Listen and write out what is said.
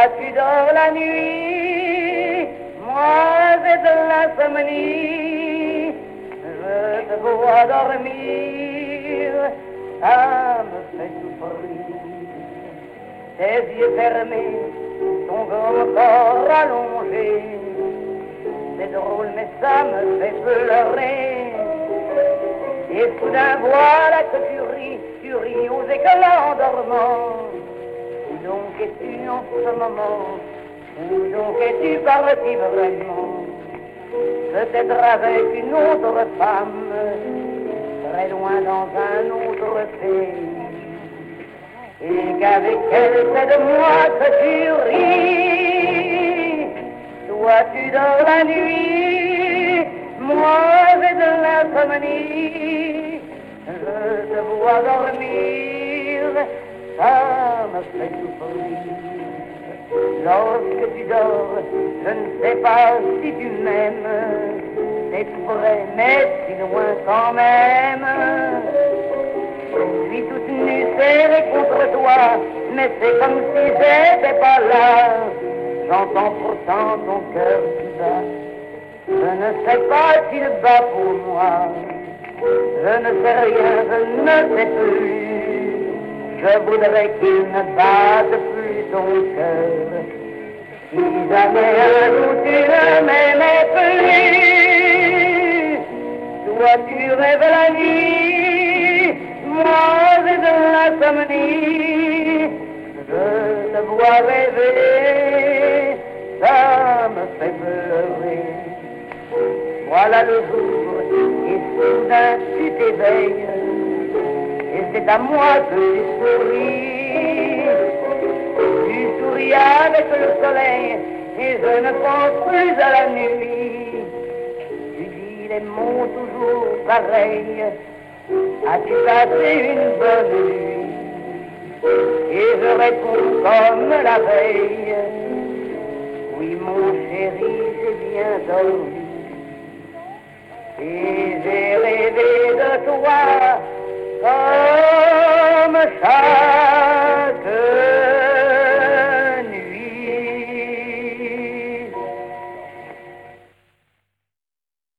tu dors la nuit, moi j'ai de l'insomnie, je te vois dormir, ça me fait souffrir. Tes yeux fermés, ton corps allongé, c'est drôle mais ça me fait pleurer. Et soudain voilà que tu ris aux éclats en dormant. Où donc es-tu en ce moment? Où donc es-tu parti vraiment? Peut-être avec une autre femme, très loin dans un autre pays. Et qu'avec elle c'est de moi que tu ris. Toi tu dors la nuit, moi j'ai de l'insomnie. Je te vois dormir, ça me fait souffrir. Lorsque tu dors, je ne sais pas si tu m'aimes. C'est vrai, mais si loin quand même. Je suis toute nue, serrée contre toi, mais c'est comme si j'étais pas là. J'entends pourtant ton cœur qui bat. Je ne sais pas s'il bat pour moi. Je ne sais rien, je ne sais plus. Je voudrais qu'il ne batte plus ton cœur. Si jamais un jour tu ne m'aimais plus, toi tu rêves la nuit, moi j'ai de l'insomnie. Je te vois rêver, ça me fait pleurer. Voilà le jour, et soudain tu t'éveilles, et c'est à moi que tu souris. Tu souris avec le soleil, et je ne pense plus à la nuit. Tu dis les mots toujours pareils, as-tu passé une bonne nuit? Et je réponds comme la veille, oui mon chéri, j'ai bien dormi. Et j'ai rêvé de toi comme ça.